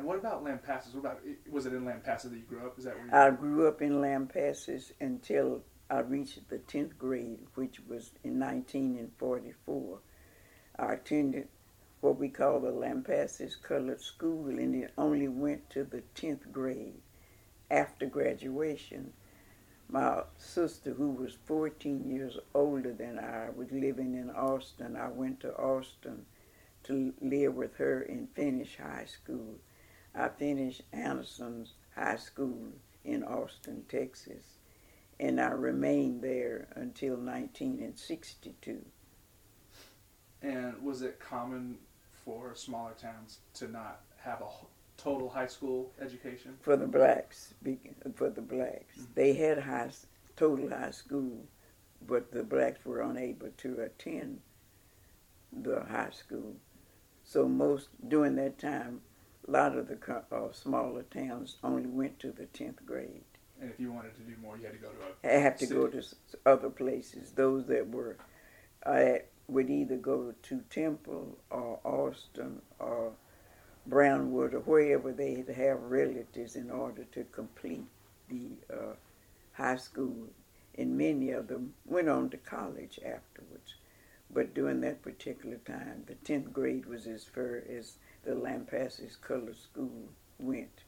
And what about Lampasas? What about, was it in Lampasas that you grew up? Is that where you I grew up? grew up in Lampasas until I reached the 10th grade, which was in 1944. I attended what we call the Lampasas Colored School, and it only went to the 10th grade. After graduation, my sister, who was 14 years older than I, was living in Austin. I went to Austin to live with her and finish high school. I finished Anderson's High School in Austin, Texas, and I remained there until 1962. And was it common for smaller towns to not have a total high school education? For the blacks, they had total high school, but the blacks were unable to attend the high school. So during that time, a lot of the smaller towns only went to the 10th grade. And if you wanted to do more, you had to go to I have to city. go to other places. Those that were, I would either go to Temple or Austin or Brownwood or wherever they had to have relatives in order to complete the high school. And many of them went on to college afterwards. But during that particular time, the 10th grade was as far as the Lampasas Colored School went.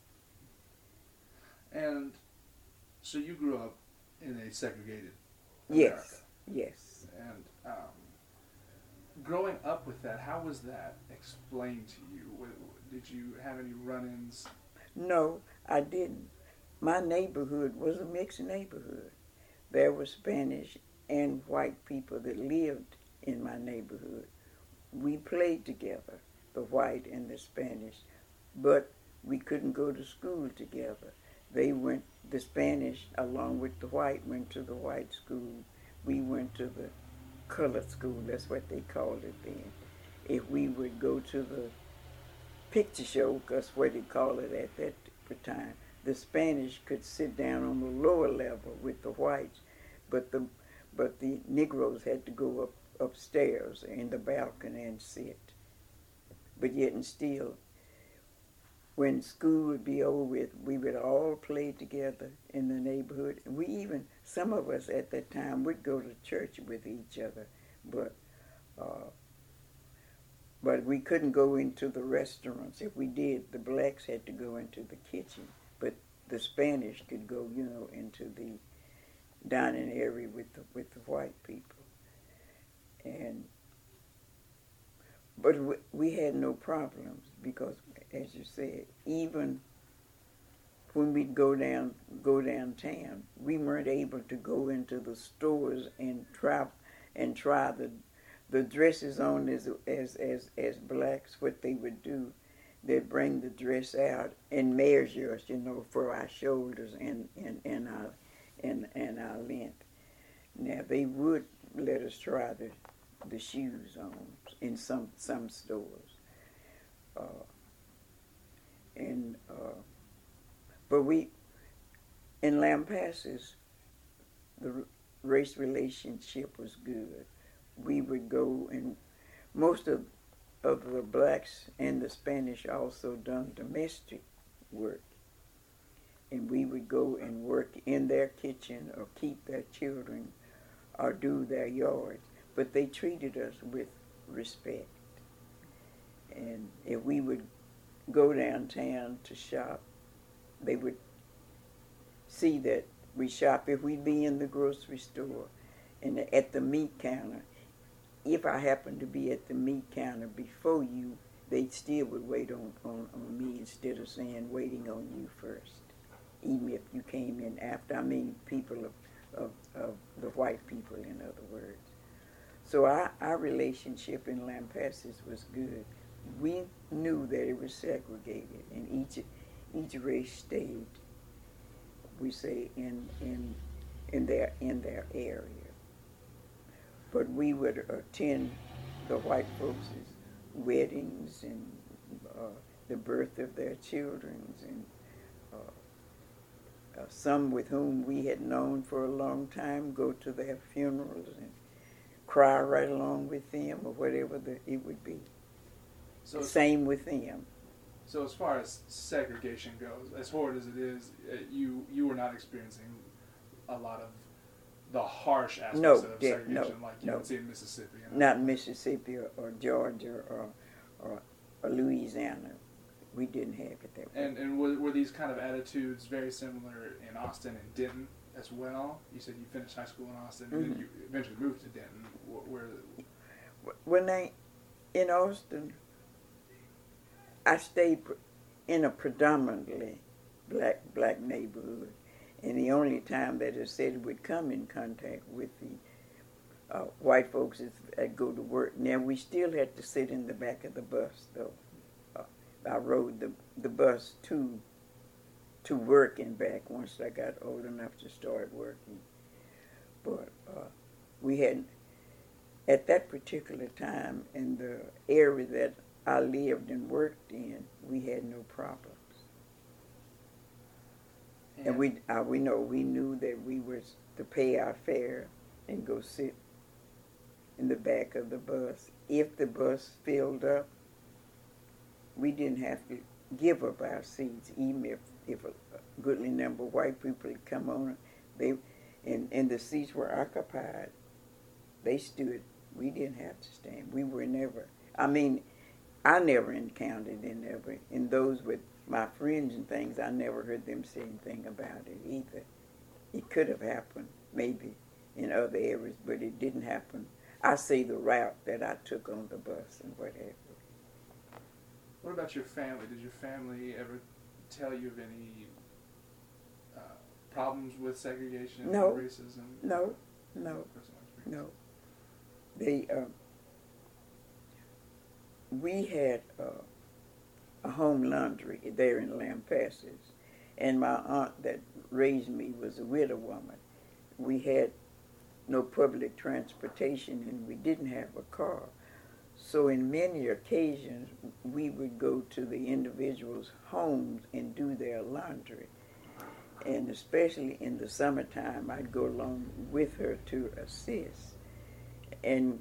And so you grew up in a segregated America. Yes. And growing up with that, how was that explained to you? Did you have any run-ins? No, I didn't. My neighborhood was a mixed neighborhood. There were Spanish and white people that lived in my neighborhood. We played together, the white and the Spanish, but we couldn't go to school together. The Spanish, along with the white, went to the white school. We went to the colored school, that's what they called it then. If we would go to the picture show, that's what they called it at that time, the Spanish could sit down on the lower level with the whites, but the Negroes had to go upstairs in the balcony and sit. But yet and still, when school would be over with, we would all play together in the neighborhood. Some of us at that time would go to church with each other, but we couldn't go into the restaurants. If we did, the blacks had to go into the kitchen, but the Spanish could go, into the dining area with the white people. But we had no problems because, as you said, even when we'd go downtown, we weren't able to go into the stores and try the dresses on as blacks. What they would do, they'd bring the dress out and measure us, for our shoulders and our length. Now they would let us try the shoes on in some stores, but we in Lampasas, the race relationship was good. We would go, and most of the blacks and the Spanish also done domestic work, and we would go and work in their kitchen or keep their children or do their yards. But they treated us with respect. And if we would go downtown to shop, they would see that we shop. If we'd be in the grocery store and at the meat counter, if I happened to be at the meat counter before you, they still would wait on me instead of saying waiting on you first, even if you came in after. I mean, people of the white people, in other words. So our relationship in Lampasas was good. We knew that it was segregated, and each race stayed, we say, in their area. But we would attend the white folks' weddings and the birth of their children, and some with whom we had known for a long time, go to their funerals and cry right along with them, or whatever it would be. So same with them. So as far as segregation goes, as horrid as it is, you were not experiencing a lot of the harsh aspects No, of segregation like you no. would see in Mississippi. Not Mississippi or Georgia or Louisiana. We didn't have it that way. And were these kind of attitudes very similar in Austin and Denton as well? You said you finished high school in Austin, and then you eventually moved to Denton. When in Austin, I stayed in a predominantly black neighborhood, and the only time that I said would come in contact with the white folks is I'd go to work. Now we still had to sit in the back of the bus though. I rode the bus to work and back once I got old enough to start working. But we had, at that particular time in the area that I lived and worked in, we had no problems. And we knew that we were to pay our fare and go sit in the back of the bus. If the bus filled up, we didn't have to give up our seats, even if a goodly number of white people had come on. And the seats were occupied. They stood. We didn't have to stand. We were never. I mean, I never encountered in those with my friends and things. I never heard them say anything about it either. It could have happened maybe in other areas, but it didn't happen. I say the route that I took on the bus and what have you. What about your family? Did your family ever tell you of any problems with segregation No. or racism? No. They, we had a home laundry there in Lampasas, and my aunt that raised me was a widow woman. We had no public transportation, and we didn't have a car. So in many occasions, we would go to the individuals' homes and do their laundry. And especially in the summertime, I'd go along with her to assist. And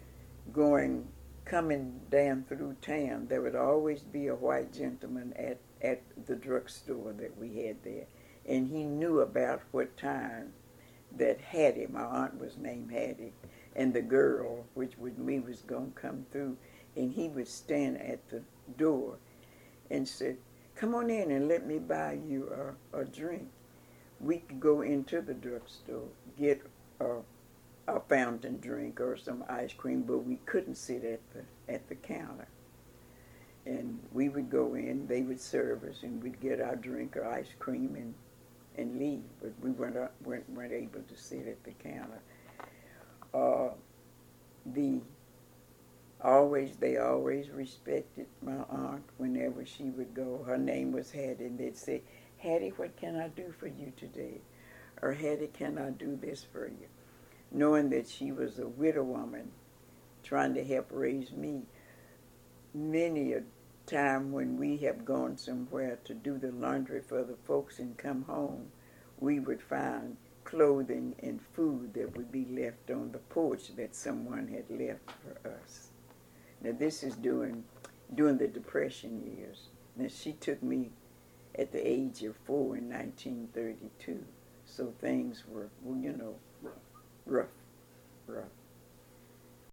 coming down through town, there would always be a white gentleman at the drugstore that we had there. And he knew about what time that Hattie, my aunt was named Hattie, and the girl, which with me was going to come through, and he would stand at the door and said, "Come on in and let me buy you a drink." We could go into the drugstore, get a fountain drink or some ice cream, but we couldn't sit at the counter. And we would go in, they would serve us, and we'd get our drink or ice cream and leave, but we weren't able to sit at the counter. They always respected my aunt whenever she would go. Her name was Hattie, and they'd say, "Hattie, what can I do for you today?" Or, "Hattie, can I do this for you?" Knowing that she was a widow woman trying to help raise me. Many a time when we have gone somewhere to do the laundry for the folks and come home, we would find clothing and food that would be left on the porch that someone had left for us. Now this is during the Depression years. Now she took me at the age of 4 in 1932, so things were, rough.